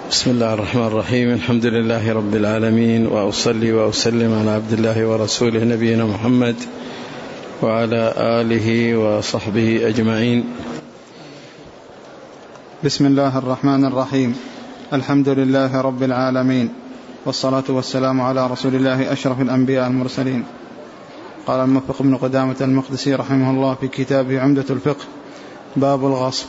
بسم الله الرحمن الرحيم. الحمد لله رب العالمين، وأصلي وأسلم على عبد الله ورسوله نبينا محمد وعلى آله وصحبه أجمعين. بسم الله الرحمن الرحيم. الحمد لله رب العالمين، والصلاة والسلام على رسول الله أشرف الأنبياء المرسلين. قال الموفق ابن قدامة المقدسي رحمه الله في كتابه عمدة الفقه: باب الغصب.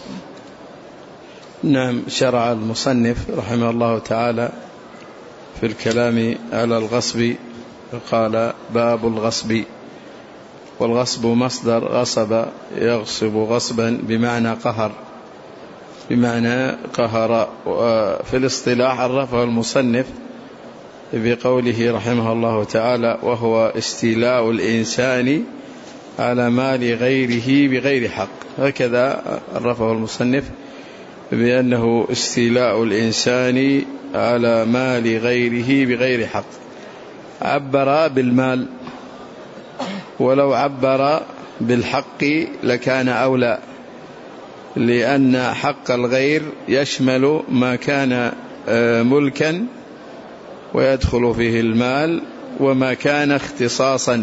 نعم، شرع المصنف رحمه الله تعالى في الكلام على الغصب، قال: باب الغصب. والغصب مصدر غصب يغصب غصبا بمعنى قهر، بمعنى قهر. وفي الاصطلاح عرفه المصنف بقوله رحمه الله تعالى: وهو استيلاء الإنسان على مال غيره بغير حق. هكذا عرفه المصنف، بأنه استيلاء الإنسان على مال غيره بغير حق. عبر بالمال، ولو عبر بالحق لكان أولى، لأن حق الغير يشمل ما كان ملكا ويدخل فيه المال، وما كان اختصاصا.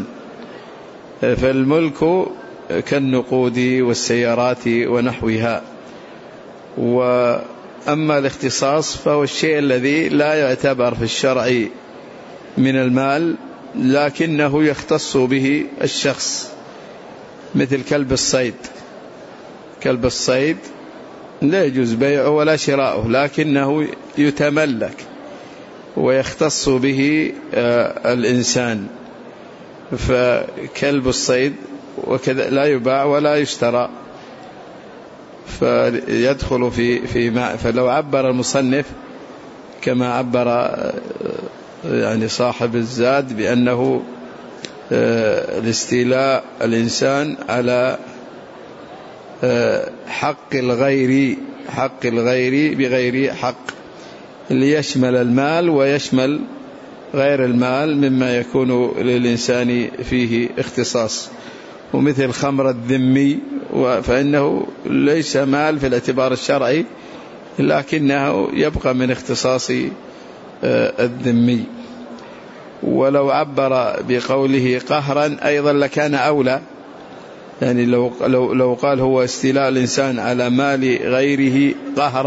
فالملك كالنقود والسيارات ونحوها، وأما الاختصاص فهو الشيء الذي لا يعتبر في الشرع من المال، لكنه يختص به الشخص، مثل كلب الصيد. كلب الصيد لا يجوز بيعه ولا شراؤه، لكنه يتملك ويختص به الإنسان. فكلب الصيد وكذا لا يباع ولا يشترى، فيدخل في فلو عبر المصنف كما عبر يعني صاحب الزاد بأنه الاستيلاء الإنسان على حق الغير بغير حق، ليشمل المال ويشمل غير المال مما يكون للإنسان فيه اختصاص. ومثل خمر الذمي، فإنه ليس مال في الاعتبار الشرعي، لكنه يبقى من اختصاص الذمي. ولو عبر بقوله قهرا أيضا لكان أولى، يعني لو قال هو استيلاء الإنسان على مال غيره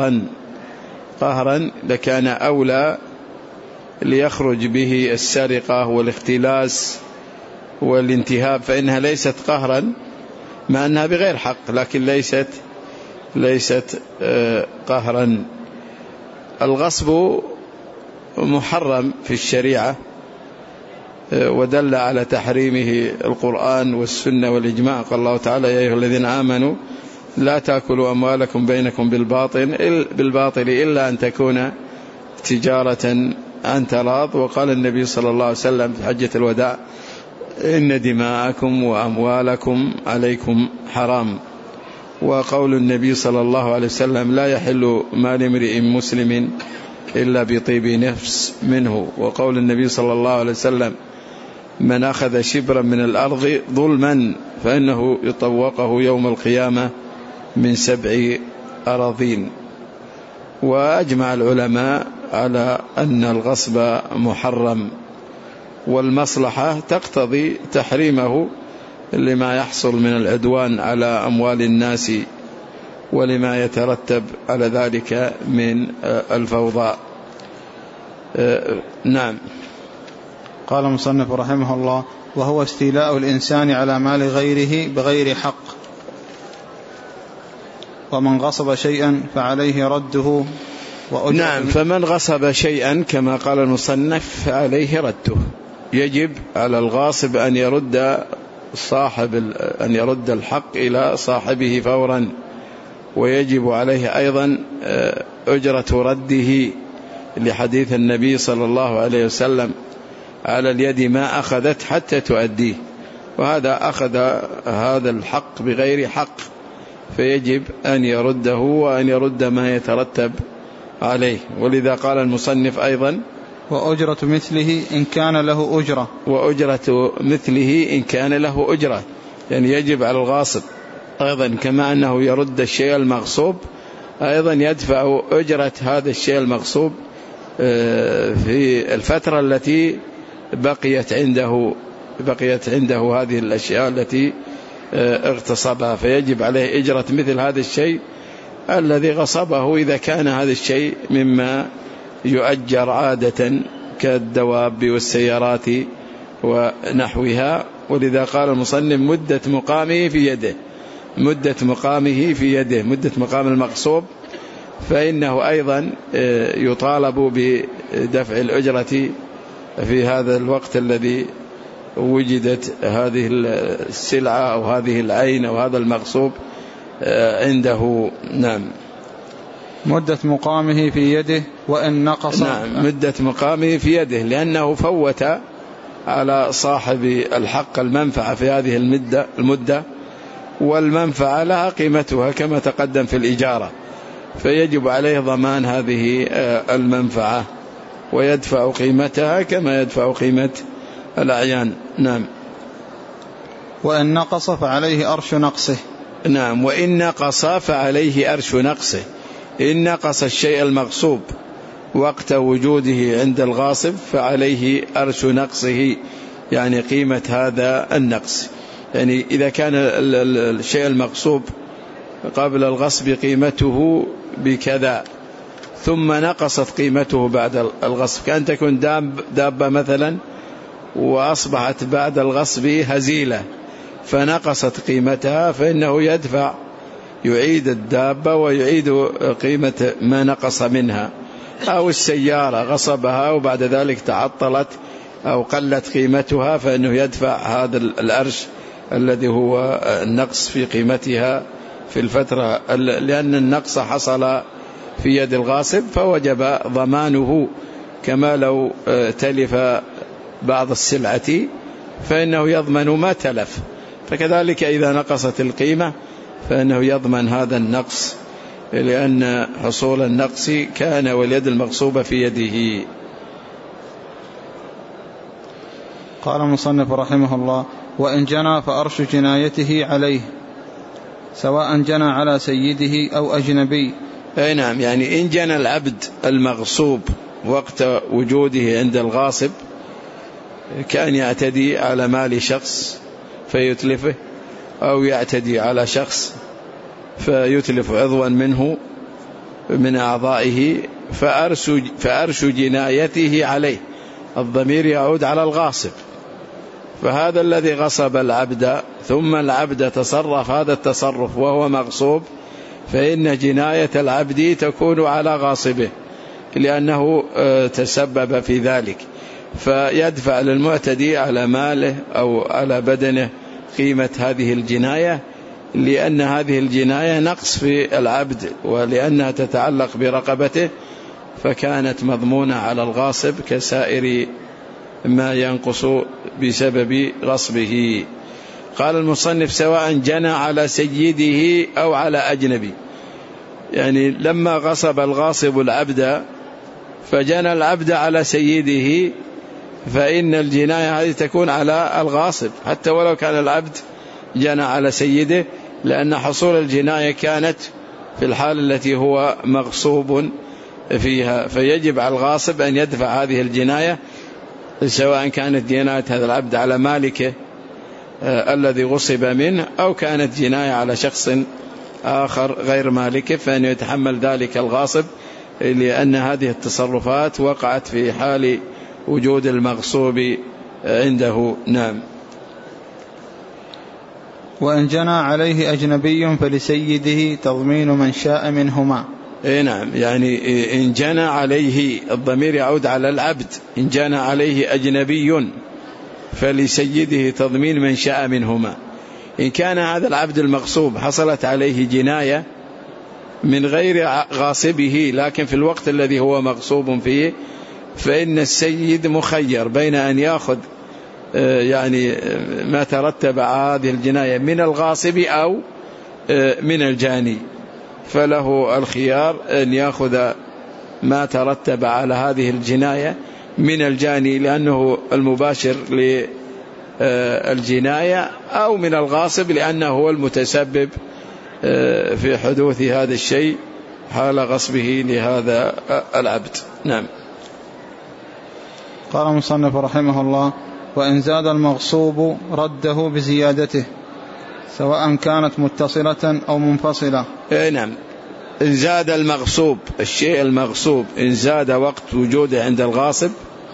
قهرا لكان أولى، ليخرج به السرقة والاختلاس والانتهاب، فإنها ليست قهرا مع أنها بغير حق، لكن ليست قهرا. الغصب محرم في الشريعة، ودل على تحريمه القرآن والسنة والإجماع. قال الله تعالى: يا أيها الذين آمنوا لا تأكلوا أموالكم بينكم بالباطل إلا أن تكون تجارة عن تراض. وقال النبي صلى الله عليه وسلم في حجة الوداع: إن دماءكم وأموالكم عليكم حرام. وقول النبي صلى الله عليه وسلم: لا يحل مال امرئ مسلم إلا بطيب نفس منه. وقول النبي صلى الله عليه وسلم: من أخذ شبرا من الأرض ظلما فإنه يطوقه يوم القيامة من 7 أراضين. وأجمع العلماء على أن الغصب محرم، والمصلحة تقتضي تحريمه لما يحصل من العدوان على أموال الناس، ولما يترتب على ذلك من الفوضى. نعم. قال المصنف رحمه الله: وهو استيلاء الإنسان على مال غيره بغير حق. ومن غصب شيئا فعليه رده نعم، فمن غصب شيئا كما قال المصنف فعليه رده. يجب على الغاصب أن يرد الحق إلى صاحبه فورا، ويجب عليه أيضا أجرة رده، لحديث النبي صلى الله عليه وسلم: على اليد ما أخذت حتى تؤديه. وهذا أخذ هذا الحق بغير حق، فيجب أن يرده وأن يرد ما يترتب عليه. ولذا قال المصنف أيضا: وأجرة مثله إن كان له أجرة. وأجرة مثله إن كان له أجرة، يعني يجب على الغاصب أيضا كما أنه يرد الشيء المغصوب، أيضا يدفع أجرة هذا الشيء المغصوب في الفترة التي بقيت عنده هذه الأشياء التي اغتصبها، فيجب عليه أجرة مثل هذا الشيء الذي غصبه إذا كان هذا الشيء مما يؤجر عادة كالدواب والسيارات ونحوها. ولذا قال المصنف مدة مقامه مدة مقام المغصوب، فإنه أيضا يطالب بدفع الأجرة في هذا الوقت الذي وجدت هذه السلعة أو هذه العين أو هذا المغصوب عنده. نعم. مدة مقامه في يده وإن نقص. نعم، مدة مقامه في يده، لأنه فوت على صاحب الحق المنفعة في هذه المدة، والمنفعة لها قيمتها كما تقدم في الإجارة، فيجب عليه ضمان هذه المنفعة ويدفع قيمتها كما يدفع قيمة الأعيان. نعم. وإن نقص فعليه أرش نقصه. نعم، وإن نقص فعليه أرش نقصه. إن نقص الشيء المغصوب وقت وجوده عند الغاصب فعليه أرش نقصه، يعني قيمة هذا النقص. يعني إذا كان الشيء المغصوب قبل الغصب قيمته بكذا ثم نقصت قيمته بعد الغصب، كأن تكون دابة مثلا وأصبحت بعد الغصب هزيلة فنقصت قيمتها، فإنه يعيد الدابة ويعيد قيمة ما نقص منها. أو السيارة غصبها وبعد ذلك تعطلت أو قلت قيمتها، فإنه يدفع هذا الأرش الذي هو النقص في قيمتها في الفترة، لأن النقص حصل في يد الغاصب فوجب ضمانه، كما لو تلف بعض السلعة فإنه يضمن ما تلف، فكذلك إذا نقصت القيمة فإنه يضمن هذا النقص، لأن حصول النقص كان واليد المغصوبة في يده. قال المصنف رحمه الله: وإن جنى فأرش جنايته عليه، سواء جنى على سيده أو أجنبي. أي نعم، يعني إن جنى العبد المغصوب وقت وجوده عند الغاصب كان يعتدي على مال شخص فيتلفه، أو يعتدي على شخص فيتلف عضوا منه من أعضائه، فأرش جنايته عليه، الضمير يعود على الغاصب. فهذا الذي غصب العبد ثم العبد تصرف هذا التصرف وهو مغصوب، فإن جناية العبد تكون على غاصبه لأنه تسبب في ذلك، فيدفع للمعتدي على ماله أو على بدنه قيمة هذه الجناية، لأن هذه الجناية نقص في العبد ولأنها تتعلق برقبته، فكانت مضمونة على الغاصب كسائر ما ينقص بسبب غصبه. قال المصنف: سواء جنى على سيده أو على أجنبي. يعني لما غصب الغاصب العبد فجنى العبد على سيده، فإن الجناية هذه تكون على الغاصب حتى ولو كان العبد جنى على سيده، لأن حصول الجناية كانت في الحال التي هو مغصوب فيها، فيجب على الغاصب أن يدفع هذه الجناية، سواء كانت جناية هذا العبد على مالكه الذي غصب منه أو كانت جناية على شخص آخر غير مالكه، فإن يتحمل ذلك الغاصب، لأن هذه التصرفات وقعت في حال وجود المغصوب عنده. نعم. وإن جنى عليه أجنبي فلسيده تضمين من شاء منهما. نعم، يعني إن جنى عليه، الضمير يعود على العبد، إن جنى عليه أجنبي فلسيده تضمين من شاء منهما. إن كان هذا العبد المغصوب حصلت عليه جناية من غير غاصبه لكن في الوقت الذي هو مغصوب فيه، فإن السيد مخير بين أن يأخذ يعني ما ترتب على هذه الجناية من الغاصب أو من الجاني، فله الخيار أن يأخذ ما ترتب على هذه الجناية من الجاني لأنه المباشر للجناية، أو من الغاصب لأنه هو المتسبب في حدوث هذا الشيء حال غصبه لهذا العبد. نعم. قال المصنف رحمه الله: وإن زاد المغصوب رده بزيادته سواء كانت متصلة أو منفصلة. نعم. إن زاد المغصوب، الشيء المغصوب إن زاد وقت وجوده عند الغاصب،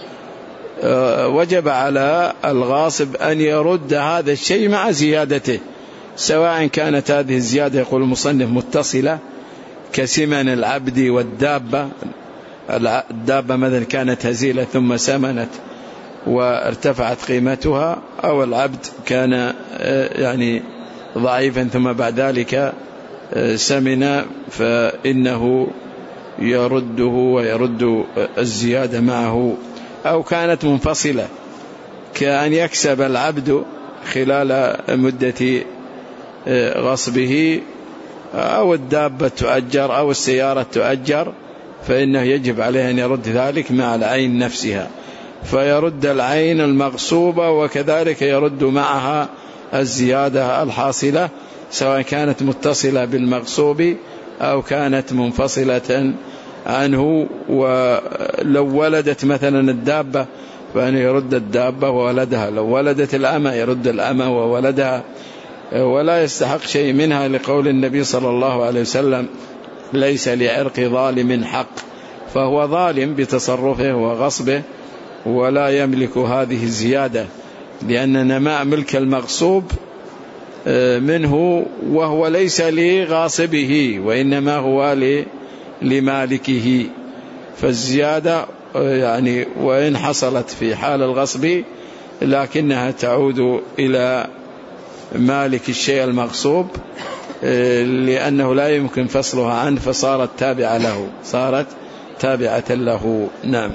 وجب على الغاصب أن يرد هذا الشيء مع زيادته، سواء كانت هذه الزيادة يقول المصنف متصلة كسمن العبد والدابة. الدابة مثلا كانت هزيلة ثم سمنت وارتفعت قيمتها، أو العبد كان يعني ضعيفا ثم بعد ذلك سمن، فإنه يرده ويرد الزيادة معه. أو كانت منفصلة كأن يكسب العبد خلال مدة غصبه، أو الدابة تؤجر أو السيارة تؤجر، فإنه يجب عليه أن يرد ذلك مع العين نفسها، فيرد العين المغصوبة وكذلك يرد معها الزيادة الحاصلة، سواء كانت متصلة بالمغصوب أو كانت منفصلة عنه. ولو ولدت مثلا الدابة فإنه يرد الدابة وولدها، لو ولدت الأمة يرد الأمة وولدها، ولا يستحق شيء منها، لقول النبي صلى الله عليه وسلم: ليس لعرق ظالم حق، فهو ظالم بتصرفه وغصبه ولا يملك هذه الزيادة، لأن نماء ملك المغصوب منه وهو ليس لغاصبه وإنما هو لمالكه. فالزيادة يعني وإن حصلت في حال الغصب لكنها تعود إلى مالك الشيء المغصوب، لأنه لا يمكن فصلها عنه، فصارت تابعة له، صارت تابعة له. نعم.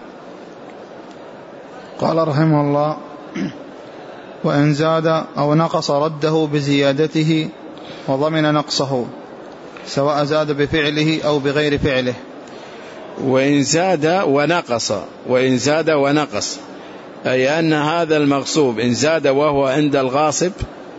قال رحمه الله: وإن زاد أو نقص رده بزيادته وضمن نقصه، سواء زاد بفعله أو بغير فعله. وإن زاد ونقص، وإن زاد ونقص أي أن هذا المغصوب إن زاد وهو عند الغاصب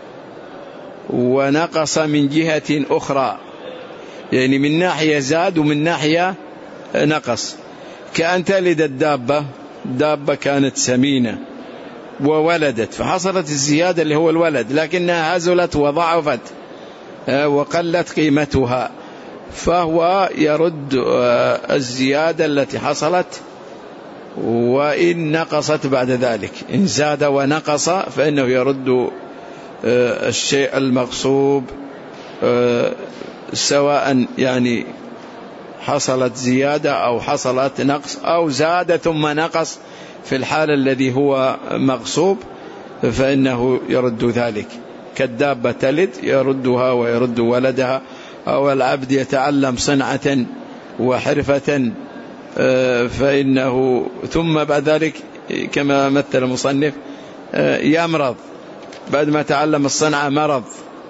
ونقص من جهة أخرى، يعني من ناحية زاد ومن ناحية نقص، كأن تلد الدابة، دابة كانت سمينة وولدت فحصلت الزيادة اللي هو الولد، لكنها هزلت وضعفت وقلت قيمتها، فهو يرد الزيادة التي حصلت وإن نقصت بعد ذلك. إن زاد ونقص فإنه يرد الشيء المغصوب، سواء يعني حصلت زيادة أو حصلت نقص أو زاد ثم نقص في الحال الذي هو مغصوب، فإنه يرد ذلك. كالدابة تلد يردها ويرد ولدها، أو العبد يتعلم صنعة وحرفة فإنه ثم بعد ذلك كما مثل المصنف يمرض، بعد ما تعلم الصنعة مرض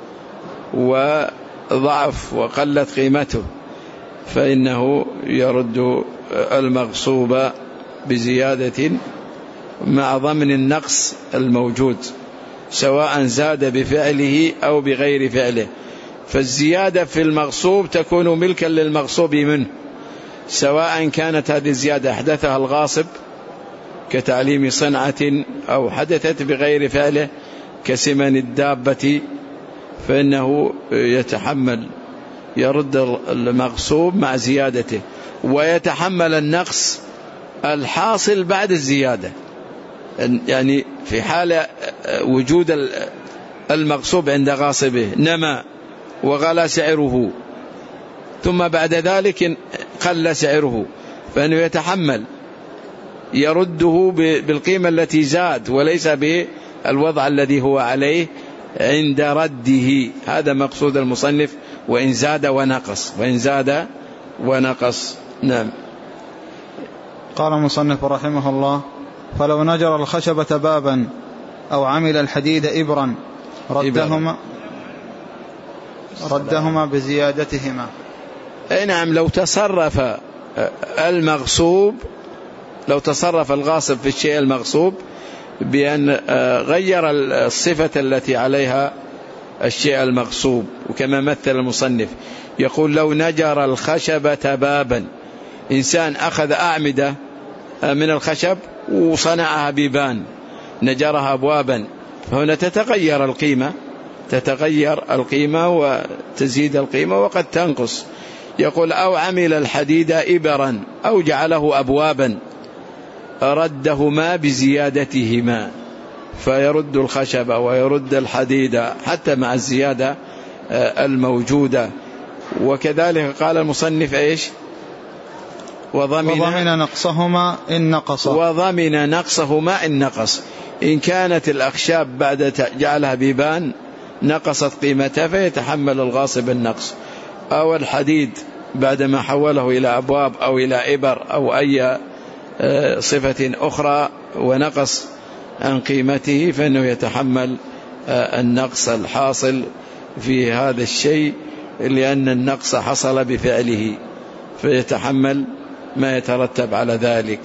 وضعف وقلت قيمته، فإنه يرد المغصوب بزيادة مع ضمن النقص الموجود، سواء زاد بفعله أو بغير فعله. فالزيادة في المغصوب تكون ملكا للمغصوب منه، سواء كانت هذه الزيادة أحدثها الغاصب كتعليم صنعة أو حدثت بغير فعله كسمن الدابة، فإنه يتحمل يرد المغصوب مع زيادته، ويتحمل النقص الحاصل بعد الزيادة. يعني في حال وجود المغصوب عند غاصبه نما وغلى سعره، ثم بعد ذلك قل سعره، فإنه يتحمل يرده بالقيمة التي زاد وليس بالوضع الذي هو عليه عند رده. هذا مقصود المصنف: وإن زاد ونقص، وإن زاد ونقص. نعم. قال المصنف رحمه الله: فلو نجر الخشبة بابا أو عمل الحديد إبرا ردهما بزيادتهما. نعم. لو تصرف المغصوب، لو تصرف الغاصب في الشيء المغصوب بأن غير الصفة التي عليها الشيء المغصوب. وكما مثل المصنف يقول لو نجر الخشبة بابا، إنسان أخذ أعمدة من الخشب وصنعها بيبان، نجرها أبوابا، فهنا تتغير القيمة وتزيد القيمة وقد تنقص. يقول أو عمل الحديد إبرا أو جعله أبوابا ردهما بزيادتهما، فيرد الخشب ويرد الحديد حتى مع الزيادة الموجودة. وكذلك قال المصنف إيش؟ وضمن نقصهما إن نقص. وضمن نقصهما إن نقص. إن كانت الأخشاب بعد جعلها بيبان نقصت قيمتها فيتحمل الغاصب النقص، أو الحديد بعدما حوله إلى أبواب أو إلى إبر أو أي صفة أخرى ونقص عن قيمته فإنه يتحمل النقص الحاصل في هذا الشيء، لأن النقص حصل بفعله، فيتحمل ما يترتب على ذلك.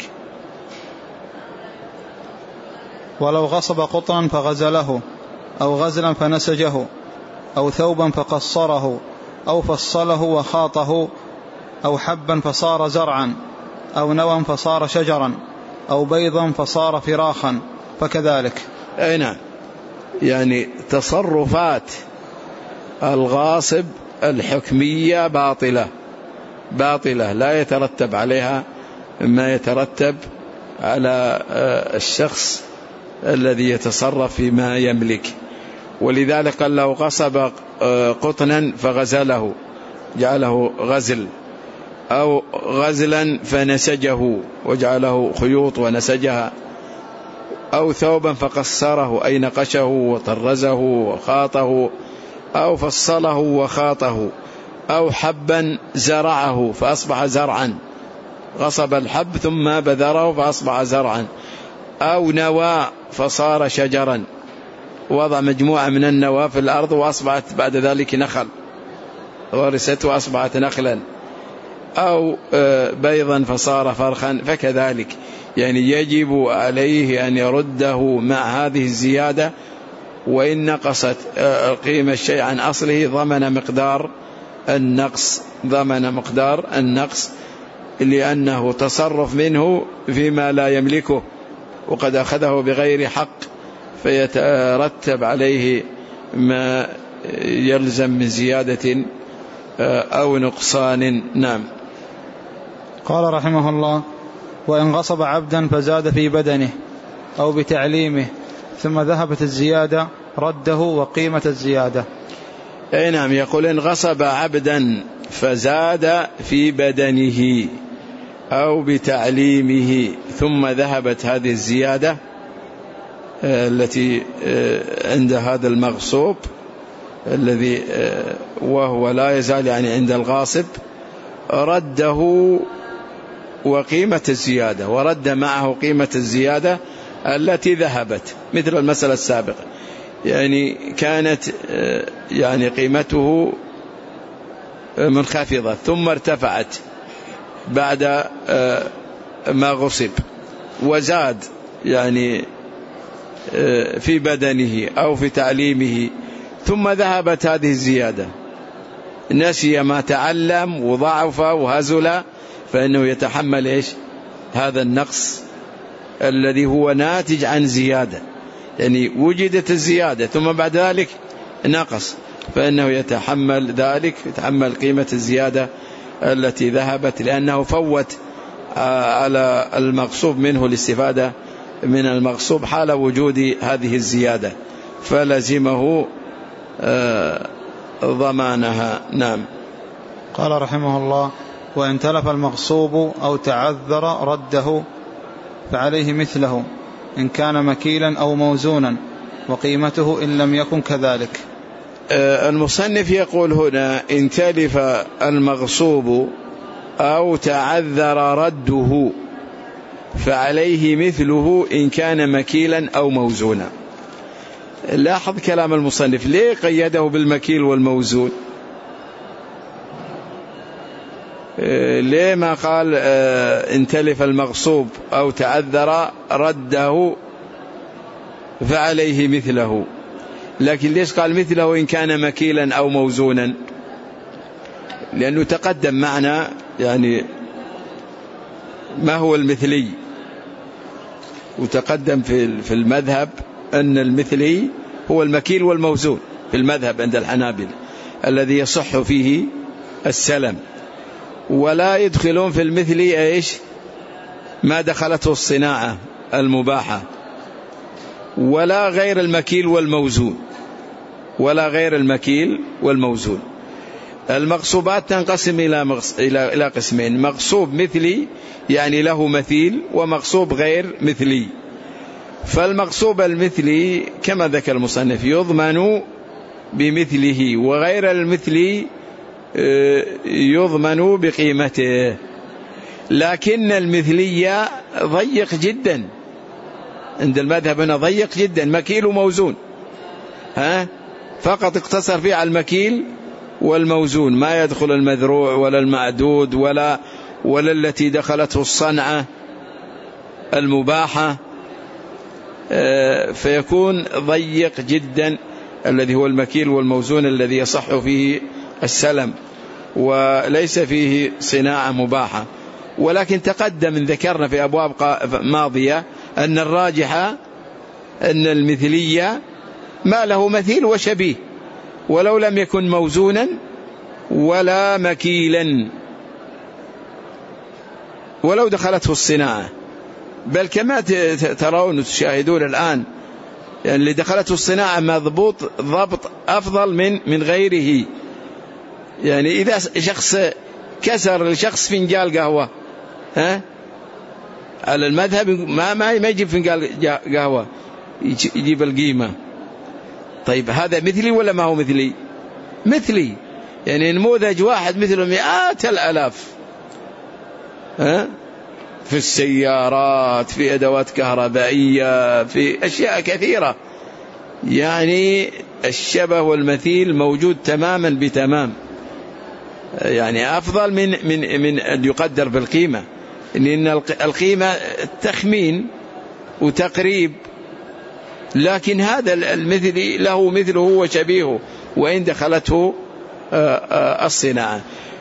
ولو غصب قطرا فغزله أو غزلا فنسجه أو ثوبا فقصره أو فصله وخاطه أو حبا فصار زرعا أو نوى فصار شجرا أو بيضا فصار فراخا فكذلك. أي نعم، يعني تصرفات الغاصب الحكمية باطلة لا يترتب عليها ما يترتب على الشخص الذي يتصرف فيما يملك. ولذلك قال لو غصب قطنا فغزله جعله غزل، أو غزلا فنسجه وجعله خيوط ونسجها، أو ثوبا فقصره أي نقشه وطرزه وخاطه، أو فصله وخاطه، أو حبا زرعه فأصبح زرعا، غصب الحب ثم بذره فأصبح زرعا، أو نوى فصار شجرا، وضع مجموعة من النوى في الأرض وأصبحت بعد ذلك نخل، ورست وأصبحت نخلا، أو بيضا فصار فرخا فكذلك. يعني يجب عليه أن يرده مع هذه الزيادة، وإن نقصت قيمة الشيء عن أصله ضمن مقدار النقص لأنه تصرف منه فيما لا يملكه وقد أخذه بغير حق، فيترتب عليه ما يلزم من زيادة أو نقصان. نعم. قال رحمه الله: وإن غصب عبدا فزاد في بدنه أو بتعليمه ثم ذهبت الزيادة رده وقيمة الزيادة. أي نعم، يقول إن غصب عبدا فزاد في بدنه أو بتعليمه ثم ذهبت هذه الزيادة التي عند هذا المغصوب الذي وهو لا يزال يعني عند الغاصب، رده وقيمة الزيادة، ورد معه قيمة الزيادة التي ذهبت، مثل المسألة السابقة، يعني كانت يعني قيمته منخفضة ثم ارتفعت بعد ما غصب وزاد يعني في بدنه أو في تعليمه، ثم ذهبت هذه الزيادة، نسي ما تعلم وضعف وهزل، فإنه يتحمل إيش؟ هذا النقص الذي هو ناتج عن زيادة، يعني وجدت الزيادة ثم بعد ذلك نقص، فإنه يتحمل ذلك، يتحمل قيمة الزيادة التي ذهبت، لأنه فوت على المغصوب منه الاستفادة من المغصوب حال وجود هذه الزيادة، فلزمه ضمانها. نعم. قال رحمه الله: وإن تلف المغصوب أو تعذر رده فعليه مثله إن كان مكيلا أو موزونا، وقيمته إن لم يكن كذلك. المصنف يقول هنا: إن تلف المغصوب أو تعذر رده فعليه مثله إن كان مكيلا أو موزونا. لاحظ كلام المصنف، ليه قيده بالمكيل والموزون؟ ليه ما قال إن تلف المغصوب أو تعذر رده فعليه مثله؟ لكن ليش قال مثله إن كان مكيلا أو موزونا؟ لأنه تقدم معنا يعني ما هو المثلي، وتقدم في المذهب أن المثلي هو المكيل والموزون في المذهب عند الحنابلة الذي يصح فيه السلم، ولا يدخلون في المثلي إيش؟ ما دخلته الصناعة المباحة، ولا غير المكيل والموزون، ولا غير المكيل والموزون. المغصوبات تنقسم إلى قسمين: مغصوب مثلي يعني له مثيل، ومغصوب غير مثلي. فالمغصوب المثلي كما ذكر المصنف يضمن بمثله، وغير المثلي يضمن بقيمته. لكن المثلية ضيق جدا عند المذهب، هنا ضيق جدا، مكيل وموزون، فقط اقتصر فيه على المكيل والموزون، ما يدخل المذروع ولا المعدود ولا التي دخلته الصنعة المباحة، فيكون ضيق جدا الذي هو المكيل والموزون الذي يصح فيه السلم وليس فيه صناعة مباحة. ولكن تقدم ذكرنا في أبواب ماضية أن الراجحة أن المثلية ما له مثيل وشبيه، ولو لم يكن موزونا ولا مكيلا، ولو دخلته الصناعة. بل كما ترون وتشاهدون الآن، يعني اللي دخلته الصناعة مضبوط ضبط أفضل من غيره. يعني إذا شخص كسر لشخص فنجال قهوة، على المذهب ما يجيب فنجال قهوة، يجيب القيمة. طيب هذا مثلي ولا ما هو مثلي؟ مثلي، يعني نموذج واحد مثله مئات الآلاف، في السيارات، في أدوات كهربائية، في أشياء كثيرة. يعني الشبه والمثيل موجود تماما بتمام، يعني أفضل من أن يقدر بالقيمة، لأن القيمة تخمين وتقريب، لكن هذا المثلي له مثله وشبيهه وإن دخلته الصناعة.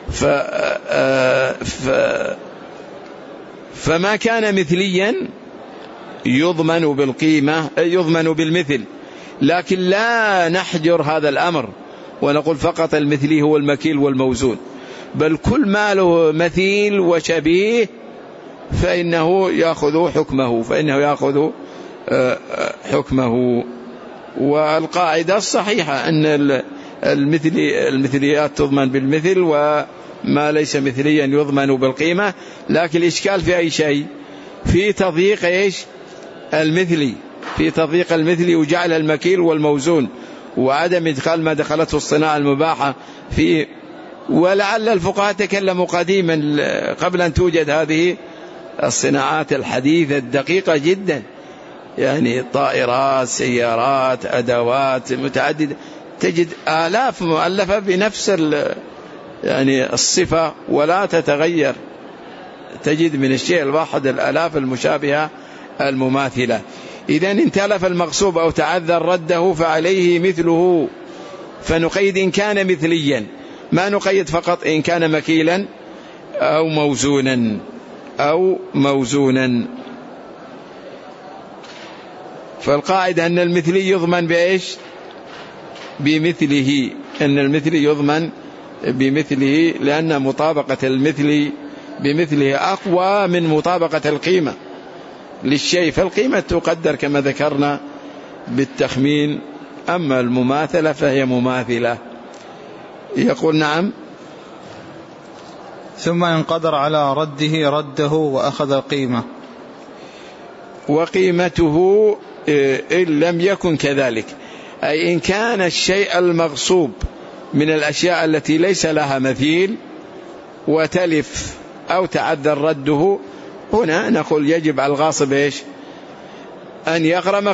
فما كان مثليا يضمن بالقيمة، يضمن بالمثل، لكن لا نحجر هذا الأمر ونقول فقط المثلي هو المكيل والموزون، بل كل ما له مثيل وشبيه فإنه يأخذ حكمه. والقاعدة الصحيحة أن المثليات تضمن بالمثل، وما ليس مثليا يضمن بالقيمة. لكن الإشكال في أي شيء؟ في تضييق المثلي، في تضييق المثلي وجعل المكيل والموزون، وعدم إدخال ما دخلته الصناعة المباحة فيه. ولعل الفقهاء تكلموا قديما قبل أن توجد هذه الصناعات الحديثة الدقيقة جدا، يعني طائرات، سيارات، أدوات متعددة، تجد آلاف مؤلفة بنفس يعني الصفة ولا تتغير، تجد من الشيء الواحد الآلاف المشابهة المماثلة. إذن إن تلف المغصوب أو تعذر رده فعليه مثله، فنقيد إن كان مثليا، ما نقيد فقط إن كان مكيلا أو موزونا. فالقاعدة أن المثلي يضمن بإيش؟ بمثله، أن المثلي يضمن بمثله، لأن مطابقة المثل بمثله أقوى من مطابقة القيمة للشيء، فالقيمة تقدر كما ذكرنا بالتخمين، أما المماثلة فهي مماثلة. يقول نعم. ثم إن قدر على رده وأخذ القيمة، وقيمته إن لم يكن كذلك، أي إن كان الشيء المغصوب من الأشياء التي ليس لها مثيل وتلف أو تعذر رده، هنا نقول يجب على الغاصب إيش؟ أن يغرم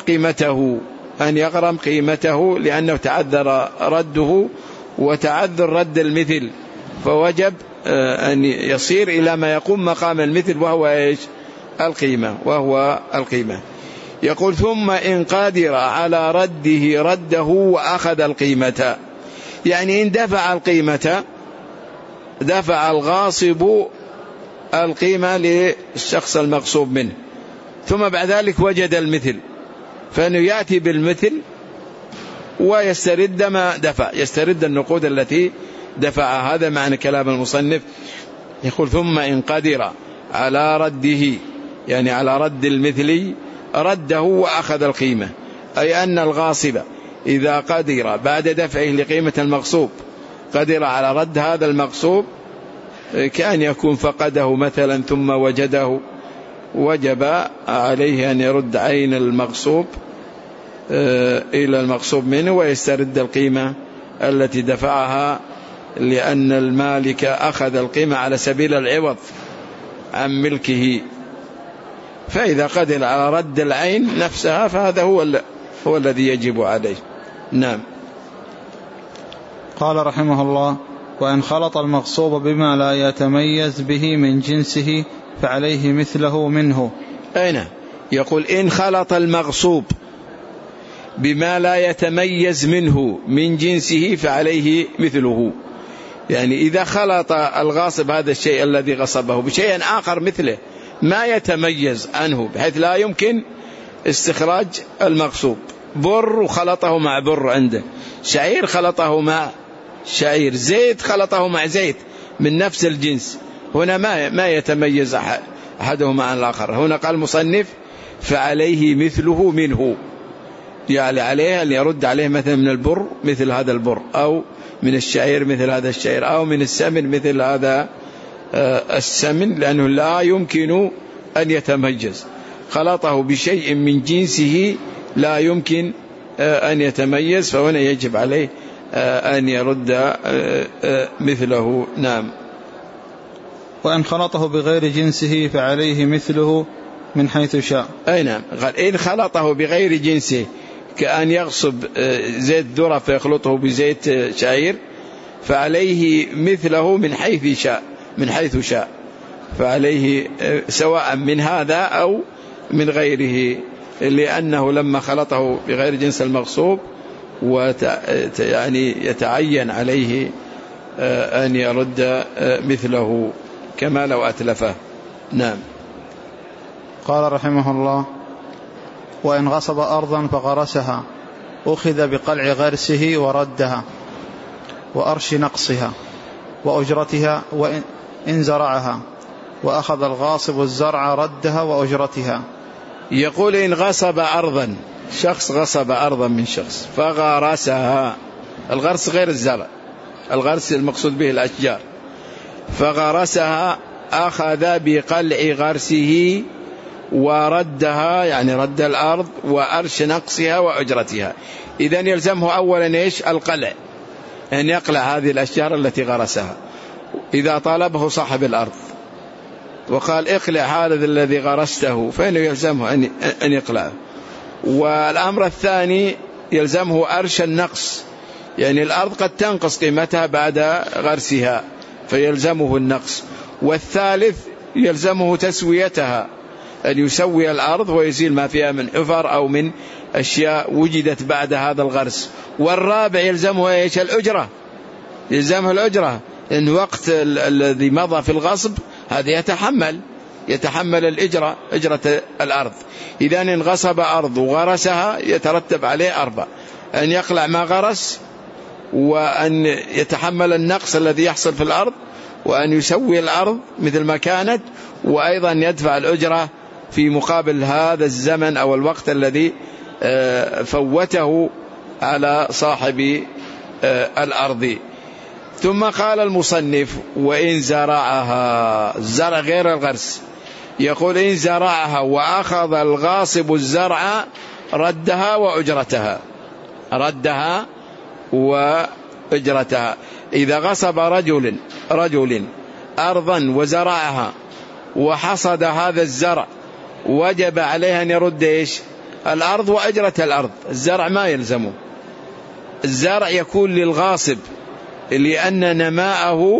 قيمته، لأنه تعذر رده وتعذر رد المثل، فوجب أن يصير إلى ما يقوم مقام المثل، وهو إيش؟ القيمة. يقول ثم إن قدر على رده رده وأخذ القيمة، يعني إن دفع القيمة، دفع الغاصب القيمة للشخص المغصوب منه، ثم بعد ذلك وجد المثل، فإنه يأتي بالمثل ويسترد ما دفع، يسترد النقود التي دفع. هذا معنى كلام المصنف. يقول ثم إن قدر على رده، يعني على رد المثل، رده وأخذ القيمة، أي أن الغاصب إذا قدر بعد دفعه لقيمة المغصوب قدر على رد هذا المغصوب، كأن يكون فقده مثلا ثم وجده، وجب عليه أن يرد عين المغصوب إلى المغصوب منه ويسترد القيمة التي دفعها، لأن المالك أخذ القيمة على سبيل العوض عن ملكه. فإذا قدر على رد العين نفسها فهذا هو الذي يجب عليه. نعم. قال رحمه الله: وإن خلط المغصوب بما لا يتميز به من جنسه فعليه مثله منه. أين يقول إن خلط المغصوب بما لا يتميز منه من جنسه فعليه مثله، يعني إذا خلط الغاصب هذا الشيء الذي غصبه بشيء آخر مثله ما يتميز عنه بحيث لا يمكن استخراج المغصوب، بر وخلطه مع بر عنده، شعير خلطه مع شعير، زيت خلطه مع زيت من نفس الجنس، هنا ما يتميز أحدهما عن الآخر. هنا قال المصنف فعليه مثله منه، يعني عليه أن يرد عليه مثلا من البر مثل هذا البر، أو من الشعير مثل هذا الشعير، أو من السمن مثل هذا السمن، لأنه لا يمكن أن يتميز، خلطه بشيء من جنسه لا يمكن أن يتميز، فهنا يجب عليه أن يرد مثله. نعم. وأن خلطه بغير جنسه فعليه مثله من حيث شاء. أي نعم. قال إن خلطه بغير جنسه، كأن يغصب زيت ذرة فيخلطه بزيت شعير، فعليه مثله من حيث شاء، فعليه سواء من هذا أو من غيره، لأنه لما خلطه بغير جنس المغصوب يعني يتعين عليه أن يرد مثله كما لو أتلفه. نعم. قال رحمه الله: وإن غصب أرضا فغرسها أخذ بقلع غرسه وردها وأرش نقصها وأجرتها، وإن زرعها وأخذ الغاصب الزرع ردها وأجرتها. يقول إن غصب أرضا، شخص غصب أرضا من شخص فغرسها، الغرس غير الزرع، الغرس المقصود به الأشجار، فغرسها أخذ بقلع غرسه وردها، يعني رد الأرض، وأرش نقصها وأجرتها. إذن يلزمه أولا إيش؟ القلع، أن يقلع هذه الأشجار التي غرسها إذا طالبه صاحب الأرض وقال اقلع هذا الذي غرسته، فإنه يلزمه أن يقلعه. والأمر الثاني يلزمه أرش النقص، يعني الأرض قد تنقص قيمتها بعد غرسها فيلزمه النقص. والثالث يلزمه تسويتها، أن يسوي الأرض ويزيل ما فيها من حفر أو من أشياء وجدت بعد هذا الغرس. والرابع يلزمه إيش؟ الأجرة، يلزمه الأجرة، إن وقت الذي مضى في الغصب هذا يتحمل الإجرة، أجرة الأرض. إذا إن غصب أرض وغرسها يترتب عليه أربع: أن يقلع ما غرس، وأن يتحمل النقص الذي يحصل في الأرض، وأن يسوي الأرض مثل ما كانت، وأيضا يدفع الأجرة في مقابل هذا الزمن أو الوقت الذي فوته على صاحب الأرض. ثم قال المصنف: وإن زرعها، الزرع غير الغرس، يقول إن زرعها وأخذ الغاصب الزرع ردها وأجرتها. إذا غصب رجل أرضا وزرعها وحصد هذا الزرع وجب عليه أن يرد إيش؟ الأرض وأجرة الأرض. الزرع ما يلزمه، الزرع يكون للغاصب لأنه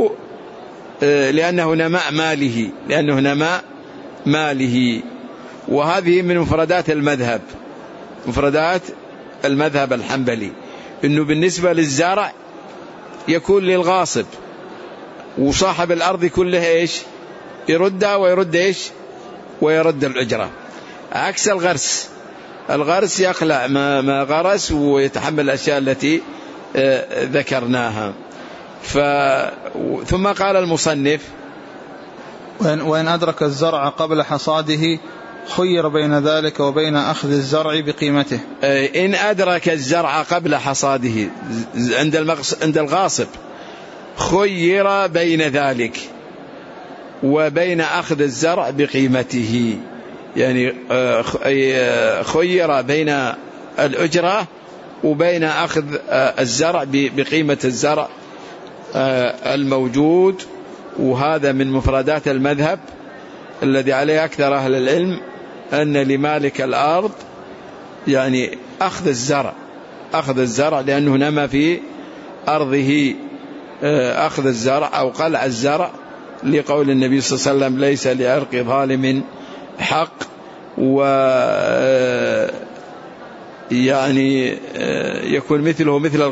نماء ماله، وهذه من مفردات المذهب، مفردات المذهب الحنبلي، إنه بالنسبة للزرع يكون للغاصب، وصاحب الأرض كله إيش يردها ويرد إيش ويرد الأجرة، عكس الغرس. الغرس يقلع ما غرس ويتحمل الأشياء التي ذكرناها. ثم قال المصنف: وإن أدرك الزرع قبل حصاده خير بين ذلك وبين أخذ الزرع بقيمته. إن أدرك الزرع قبل حصاده عند الغاصب خير بين ذلك وبين أخذ الزرع بقيمته، يعني خير بين الأجرة وبين أخذ الزرع بقيمة الزرع الموجود. وهذا من مفردات المذهب الذي عليه أكثر أهل العلم، أن لمالك الأرض يعني أخذ الزرع لأنه نما في أرضه، أخذ الزرع أو قلع الزرع، لقول النبي صلى الله عليه وسلم: ليس لعرق ظالم حق. و يعني يكون مثله مثل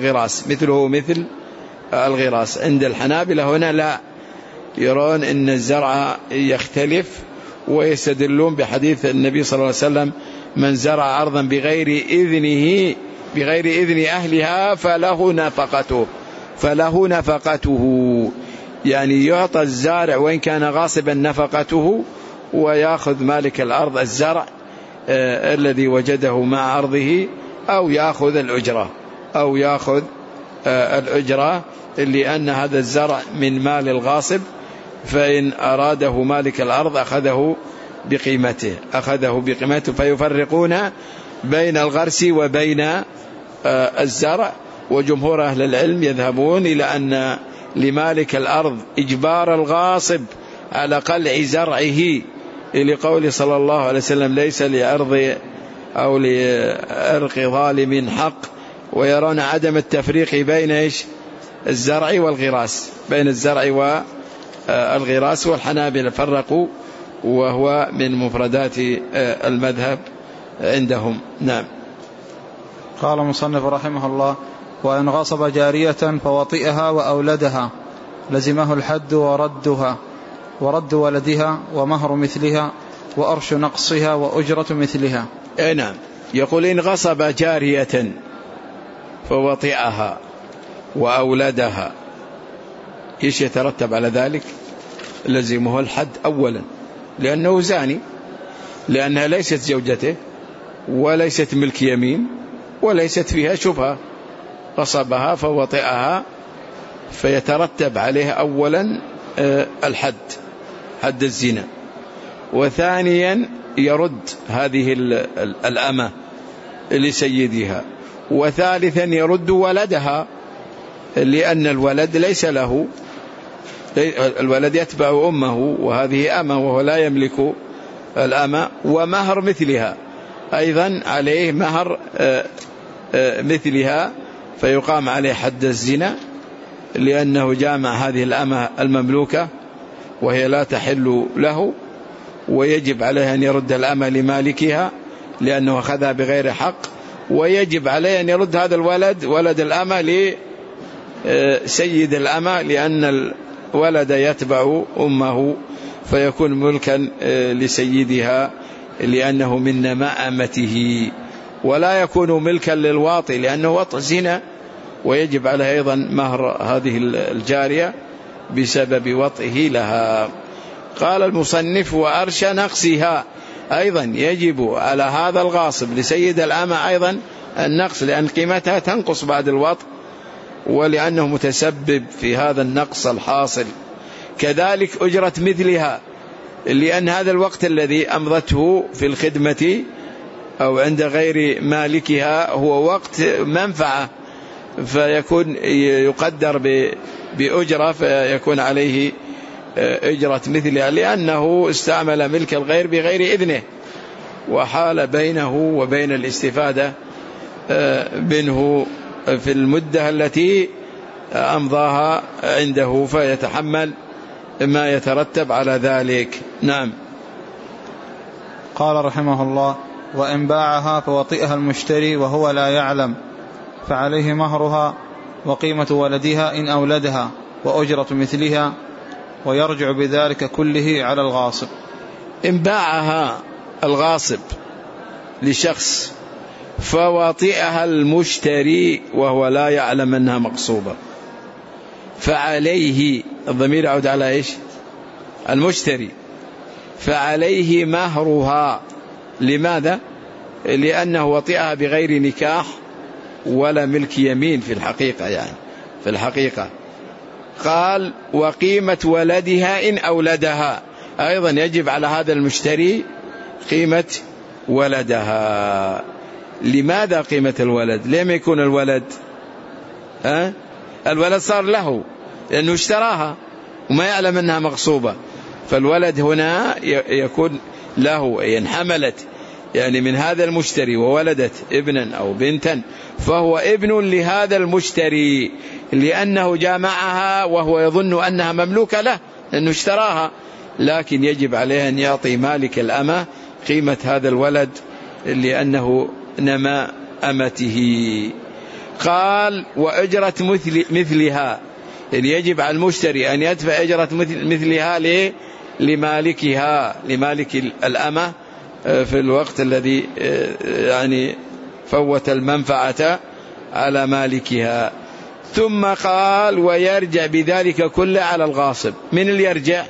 الغراس. عند الحنابلة هنا لا، يرون أن الزرع يختلف، ويستدلون بحديث النبي صلى الله عليه وسلم: من زرع أرضا بغير إذن أهلها فله نفقته، يعني يعطى الزارع وإن كان غاصبا نفقته، ويأخذ مالك الأرض الزرع الذي وجده مع أرضه، أو يأخذ الأجرة لأن هذا الزرع من مال الغاصب، فإن أراده مالك الأرض أخذه بقيمته. فيفرقون بين الغرس وبين الزرع. وجمهور أهل العلم يذهبون إلى أن لمالك الأرض إجبار الغاصب على قلع زرعه، لقول صلى الله عليه وسلم: ليس لأرض أو لأرق ظالم حق. ويرون عدم التفريق بين الزرع والغراس، بين الزرع والغراس، والحنابلة فرقوا، وهو من مفردات المذهب عندهم. نعم. قال المصنف رحمه الله: وإن غصب جارية فوطئها وأولدها لزمه الحد ورد ولدها ومهر مثلها وأرش نقصها وأجرة مثلها. نعم. يقول: إن غصب جارية فوطئها وأولدها، إيش يترتب على ذلك؟ لزمه الحد أولا، لأنه زاني، لأنها ليست زوجته وليست ملك يمين وليست فيها شبهة، غصبها فوطئها، فيترتب عليه أولا الحد، حد الزنا. وثانيا يرد هذه الأمة لسيدها. وثالثا يرد ولدها، لأن الولد ليس له، الولد يتبع أمه، وهذه أمة وهو لا يملك الأمة. ومهر مثلها أيضا عليه مهر مثلها، فيقام عليه حد الزنا، لأنه جامع هذه الأمة المملوكة وهي لا تحل له، ويجب عليه أن يرد الأمة لمالكها لأنه أخذها بغير حق، ويجب عليه أن يرد هذا الولد ولد الأمة لسيد الأمة، لأن الولد يتبع أمه، فيكون ملكا لسيدها لأنه من نماء أمته، ولا يكون ملكا للواطي لأنه وطئ زنا، ويجب عليه أيضا مهر هذه الجارية بسبب وطئه لها. قال المصنف: وأرش نقصها، أيضا يجب على هذا الغاصب لسيد الأمة أيضا النقص، لأن قيمتها تنقص بعد الوطء، ولأنه متسبب في هذا النقص الحاصل. كذلك أجرة مثلها، لأن هذا الوقت الذي أمضته في الخدمة أو عند غير مالكها هو وقت منفعة، فيكون يقدر بأجرة، فيكون عليه أجرة مثلها، لأنه استعمل ملك الغير بغير إذنه، وحال بينه وبين الاستفادة منه في المدة التي أمضاها عنده، فيتحمل ما يترتب على ذلك. نعم. قال رحمه الله: وإن باعها فوطئها المشتري وهو لا يعلم فعليه مهرها وقيمة ولدها إن أولدها وأجرة مثلها، ويرجع بذلك كله على الغاصب. إن باعها الغاصب لشخص فوطئها المشتري وهو لا يعلم أنها مغصوبة، فعليه، الضمير يعود على إيش؟ المشتري، فعليه مهرها. لماذا؟ لأنه وطئها بغير نكاح ولا ملك يمين في الحقيقة، يعني في الحقيقة. قال: وقيمة ولدها إن أولدها، أيضا يجب على هذا المشتري قيمة ولدها. لماذا قيمة الولد؟ لما يكون الولد الولد صار له لأنه اشتراها وما يعلم أنها مغصوبة، فالولد هنا يكون له، إن حملت يعني من هذا المشتري وولدت ابنا أو بنتا فهو ابن لهذا المشتري، لأنه جامعها وهو يظن أنها مملوكة له لأنه اشتراها، لكن يجب عليه أن يعطي مالك الأمة قيمة هذا الولد لأنه نما أمته. قال: وأجرة مثلها، يعني يجب على المشتري أن يدفع أجرة مثلها لمالكها، لمالك الأمة في الوقت الذي يعني فوت المنفعة على مالكها. ثم قال: ويرجع بذلك كله على الغاصب. من اللي يرجع؟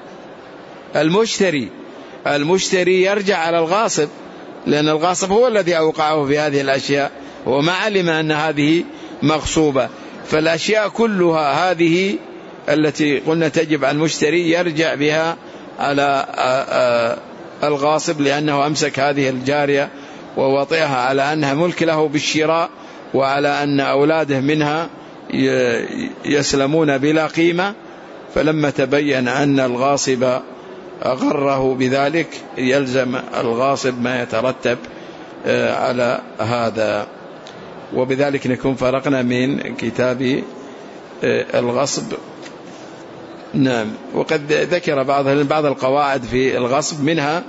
المشتري يرجع على الغاصب، لأن الغاصب هو الذي أوقعه في هذه الأشياء وما علم أن هذه مغصوبة. فالأشياء كلها هذه التي قلنا تجب على المشتري يرجع بها على الغاصب، لأنه أمسك هذه الجارية ووطئها على أنها ملك له بالشراء، وعلى أن أولاده منها يسلمون بلا قيمة. فلما تبين أن الغاصب أغره بذلك يلزم الغاصب ما يترتب على هذا. وبذلك نكون فرقنا من كتاب الغصب. نعم. وقد ذكر بعض القواعد في الغصب، منها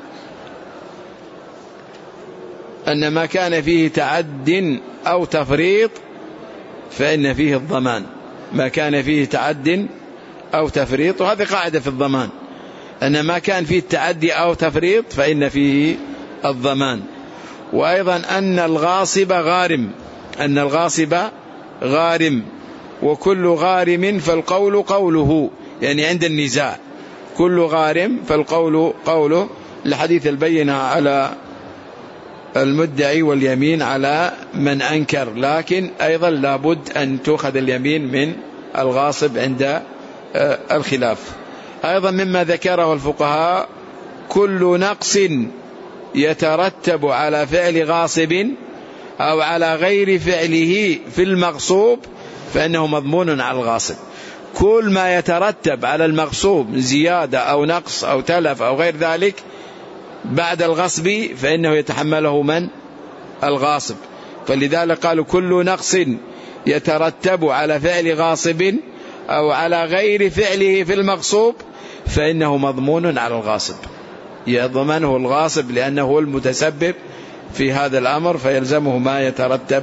أن ما كان فيه تعد أو تفريط فإن فيه الضمان. ما كان فيه تعد أو تفريط، وهذه قاعدة في الضمان، أن ما كان فيه التعدي أو تفريط فإن فيه الضمان. وأيضا أن الغاصب غارم، وكل غارم فالقول قوله، يعني عند النزاع كل غارم فالقول قوله، لحديث البينة على المدعي واليمين على من أنكر، لكن أيضا لابد أن تأخذ اليمين من الغاصب عند الخلاف. أيضا مما ذكره الفقهاء: كل نقص يترتب على فعل غاصب أو على غير فعله في المغصوب فإنه مضمون على الغاصب. كل ما يترتب على المغصوب زيادة أو نقص أو تلف أو غير ذلك بعد الغصب فإنه يتحمله من؟ الغاصب. فلذلك قالوا: كل نقص يترتب على فعل غاصب أو على غير فعله في المغصوب فإنه مضمون على الغاصب، يضمنه الغاصب لأنه هو المتسبب في هذا الأمر، فيلزمه ما يترتب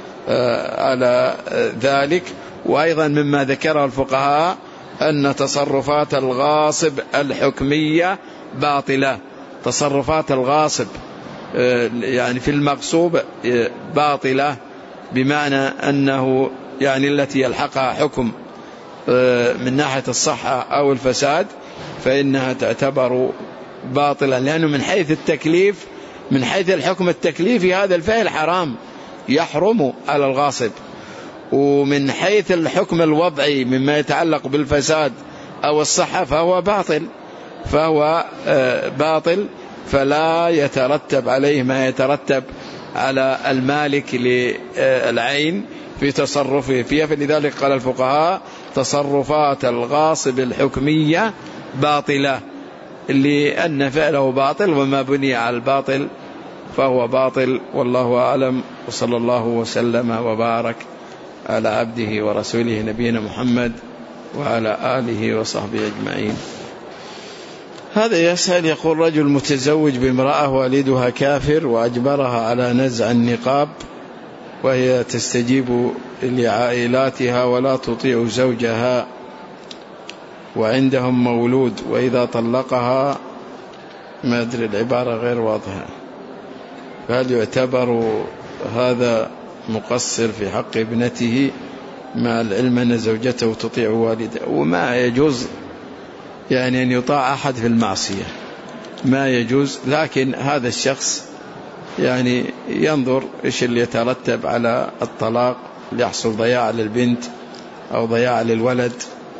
على ذلك. وأيضا مما ذكره الفقهاء أن تصرفات الغاصب الحكمية باطلة. تصرفات الغاصب يعني في المغصوب باطلة، بمعنى أنه يعني التي يلحقها حكم من ناحية الصحة أو الفساد فإنها تعتبر باطلا، لأنه من حيث التكليف، من حيث الحكم التكليفي هذا الفعل حرام يحرم على الغاصب، ومن حيث الحكم الوضعي مما يتعلق بالفساد أو الصحة فهو باطل، فلا يترتب عليه ما يترتب على المالك للعين في تصرفه فيها. فلذلك قال الفقهاء: تصرفات الغاصب الحكمية باطلة، لأن فعله باطل، وما بني على الباطل فهو باطل. والله أعلم، وصلى الله وسلم وبارك على عبده ورسوله نبينا محمد وعلى آله وصحبه أجمعين. هذا يسأل يقول: رجل متزوج بامرأة والدها كافر وأجبرها على نزع النقاب، وهي تستجيب لعائلاتها ولا تطيع زوجها، وعندهم مولود، وإذا طلقها، ما أدري العبارة غير واضحة، فهل يعتبر هذا مقصر في حق ابنته مع العلم أن زوجته تطيع والده؟ وما يجوز يعني أن يطاع أحد في المعصية، ما يجوز. لكن هذا الشخص يعني ينظر إيش اللي يترتب على الطلاق، ليحصل ضياع للبنت أو ضياع للولد،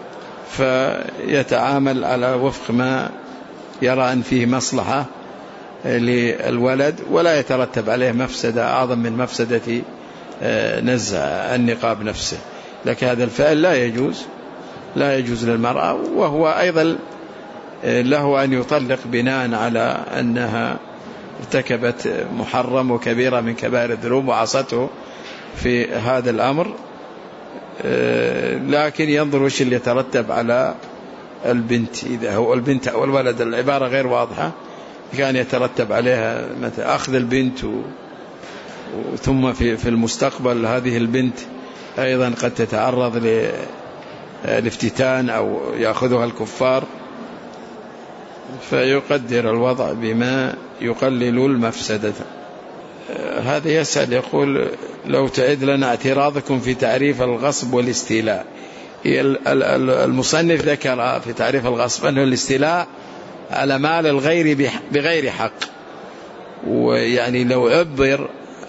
فيتعامل على وفق ما يرى أن فيه مصلحة للولد، ولا يترتب عليه مفسدة أعظم من مفسدة نزع النقاب نفسه. لكن هذا الفعل لا يجوز للمرأة، وهو أيضا له أن يطلق بناء على أنها ارتكبت محرم وكبيرة من كبائر الذنوب وعصته في هذا الأمر، لكن ينظر وش اللي يترتب على البنت. إذا هو البنت أو الولد، العبارة غير واضحة، كان يترتب عليها مثلا أخذ البنت ثم في المستقبل هذه البنت أيضا قد تتعرض لافتتان أو يأخذها الكفار، فيقدر الوضع بما يقلل المفسدة. هذا يسأل يقول: لو تعد لنا اعتراضكم في تعريف الغصب والاستيلاء. المصنف ذكر في تعريف الغصب أنه الاستيلاء على مال الغير بغير حق، ويعني لو عبر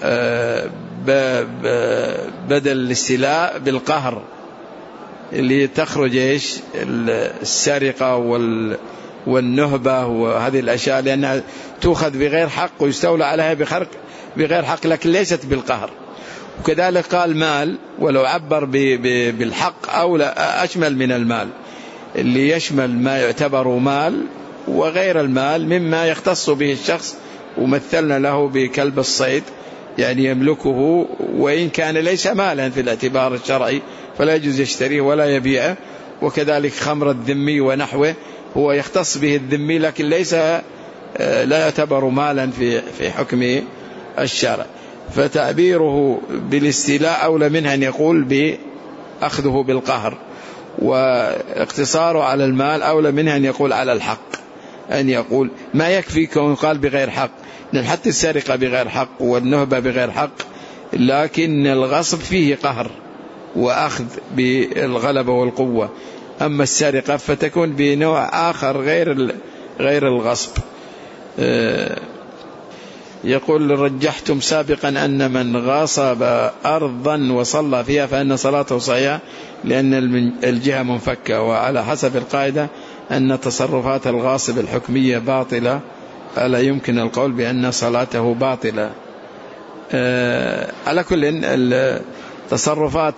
بدل الاستيلاء بالقهر اللي تخرج إيش السرقة والنهبة وهذه الأشياء، لأنها تؤخذ بغير حق ويستولى عليها بغير حق، لكن ليست بالقهر. وكذلك قال مال، ولو عبر بالحق أو لا أشمل من المال، اللي يشمل ما يعتبر مال وغير المال مما يختص به الشخص، ومثلنا له بكلب الصيد، يعني يملكه وإن كان ليس مالا في الاعتبار الشرعي فلا يجوز يشتريه ولا يبيعه. وكذلك خمر الذمي ونحوه، هو يختص به الذمي لكن لا يعتبر مالا في حكم الشرع، فتعبيره بالاستيلاء أولى منه أن يقول بأخذه بالقهر، واقتصاره على المال أولى منه أن يقول على الحق، أن يقول ما يكفي كون قال بغير حق، لأن حتى السرقة بغير حق والنهبة بغير حق، لكن الغصب فيه قهر وأخذ بالغلبة والقوة. أما السرقة فتكون بنوع آخر غير الغصب. يقول: رجحتم سابقا أن من غصب أرضا وصلى فيها فإن صلاته صحيحة لأن الجهة منفكة، وعلى حسب القاعدة أن تصرفات الغاصب الحكمية باطلة، ألا يمكن القول بأن صلاته باطلة؟ على كل تصرفات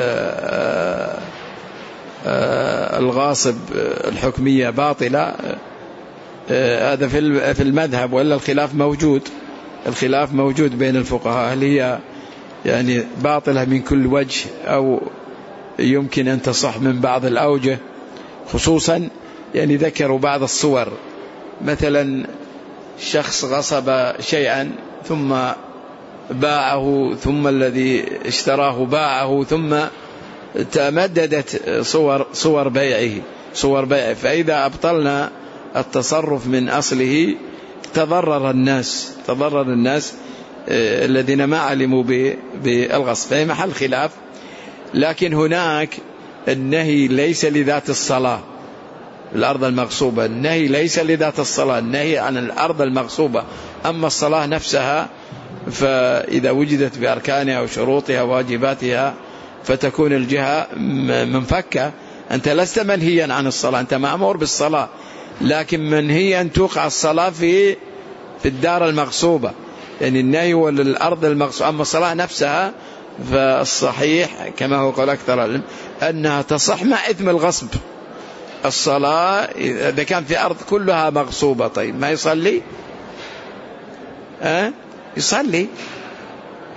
الغاصب الحكمية باطلة، هذا في المذهب، ولا الخلاف موجود بين الفقهاء، هل هي يعني باطلة من كل وجه أو يمكن أن تصح من بعض الأوجه. خصوصا يعني ذكروا بعض الصور، مثلا شخص غصب شيئا ثم باعه، ثم الذي اشتراه باعه، ثم تمددت صور بيعه، فإذا أبطلنا التصرف من أصله تضرر الناس الذين ما علموا بالغصب، فهي محل خلاف. لكن هناك النهي ليس لذات الصلاة، الأرض المغصوبة النهي ليس لذات الصلاة، النهي عن الأرض المغصوبة. أما الصلاة نفسها فإذا وجدت بأركانها وشروطها وواجباتها فتكون الجهة منفكة. أنت لست منهيا عن الصلاة، أنت مأمور بالصلاة، لكن منهي أن توقع الصلاة في الدار المغصوبة، يعني النهي والأرض المغصوبة. أما الصلاة نفسها فالصحيح كما هو قال أكثر العلم أنها تصح مع إثم الغصب. الصلاة إذا كان في أرض كلها مغصوبة، طيب ما يصلي؟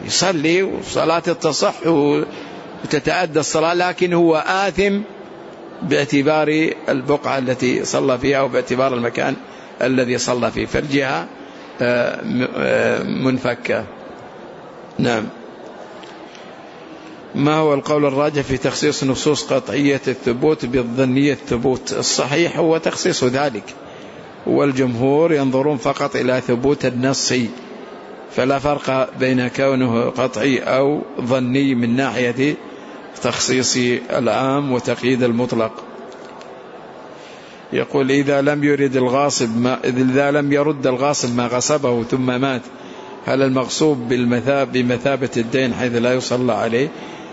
يصلي وصلاته تصح وتتأدى الصلاة، لكن هو آثم باعتبار البقعة التي صلى فيها أو باعتبار المكان الذي صلى فيه، فالجهة منفكة. نعم. ما هو القول الراجح في تخصيص نصوص قطعية الثبوت بالظنية الثبوت؟ الصحيح هو تخصيص ذلك، والجمهور ينظرون فقط إلى ثبوت النص، فلا فرق بين كونه قطعي أو ظني من ناحية تخصيص العام وتقييد المطلق. يقول إذا لم يرد الغاصب ما غصبه ثم مات، هل المغصوب بمثابة الدين حيث لا يصلى عليه؟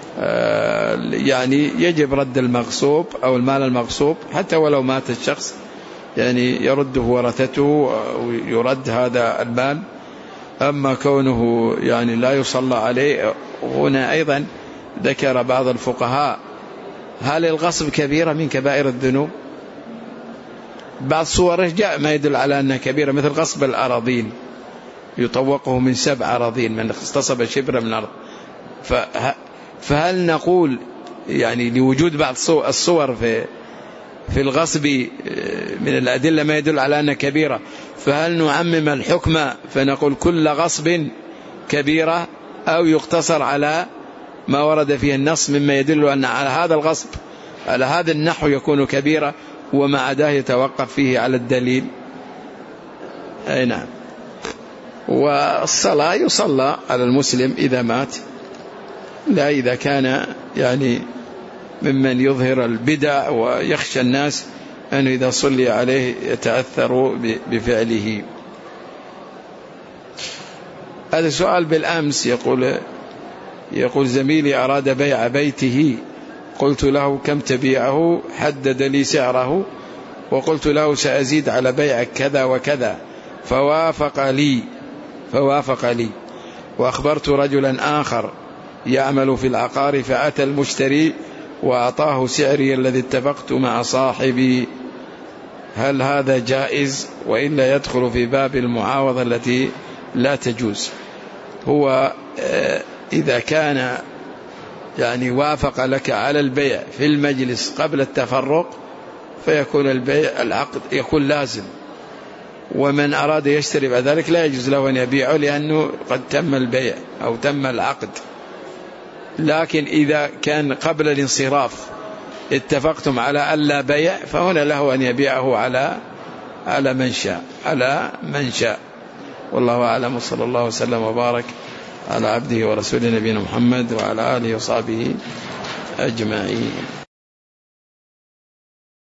يعني يجب رد المغصوب أو المال المغصوب حتى ولو مات الشخص، يعني يرده ورثته ويرد هذا المال. أما كونه يعني لا يصلى عليه، هنا أيضا ذكر بعض الفقهاء هل الغصب كبيرة من كبائر الذنوب؟ بعض صوره جاء ما يدل على أنها كبيرة، مثل غصب الأراضين يطوقه من 7 أراضين من اغتصب شبرا من الأرض. فهل نقول يعني لوجود بعض الصور في الغصب من الأدلة ما يدل على أنها كبيرة، فهل نعمم الحكم فنقول كل غصب كبيرة، أو يقتصر على ما ورد فيه النص مما يدل أن على هذا الغصب على هذا النحو يكون كبيرة، وما عداه يتوقف فيه على الدليل؟ أي نعم. والصلاة يصلى على المسلم إذا مات، لا إذا كان يعني ممن يظهر البدع ويخشى الناس أنه إذا صلي عليه يتأثروا بفعله. هذا سؤال بالأمس، يقول زميلي أراد بيع بيته، قلت له كم تبيعه؟ حدد لي سعره، وقلت له سأزيد على بيعك كذا وكذا، فوافق لي، وأخبرت رجلا آخر يعمل في العقار، فأتى المشتري وأعطاه سعري الذي اتفقت مع صاحبي، هل هذا جائز وإلا يدخل في باب المعاوضة التي لا تجوز؟ هو إذا كان يعني وافق لك على البيع في المجلس قبل التفرق فيكون العقد يكون لازم، ومن أراد يشتري بعد ذلك لا يجوز له أن يبيعه لأنه قد تم البيع أو تم العقد. لكن إذا كان قبل الانصراف اتفقتم على ألا بيع، فهنا له أن يبيعه على من شاء. والله أعلم، وصلى الله وسلم وبارك على عبده ورسوله نبينا محمد وعلى آله وصحبه أجمعين.